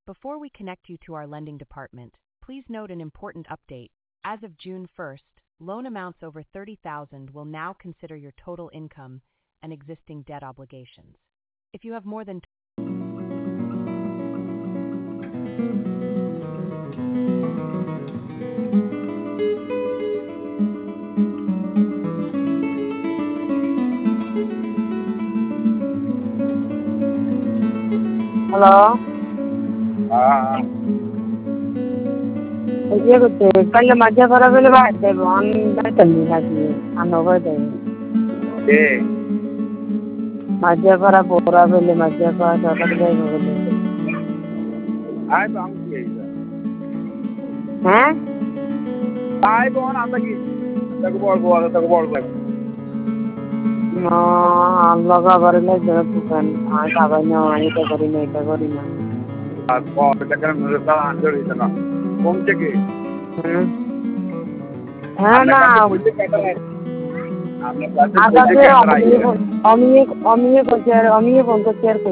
Before we connect you to our lending department, please note an important update. As of June 1st, loan amounts over $30,000 will now consider your total income and existing debt obligations. If you have more than Hello. ये कुछ कल मजा करा पहले बात है बॉन ना चलनी ना चाहिए अनोवर दे मजा करा पूरा पहले मजा करा चौकट गए बोले आए तो हम किए हैं आए कौन आता की तक बोल अल्लाह का बरले जब दुकान हाँ सावन में आने तो करी ना आज बहुत चक्कर में मेरे साथ अंदर ही चला कौन से के हाँ ना मुझे कहता है आपने आधा से अमीर को शेयर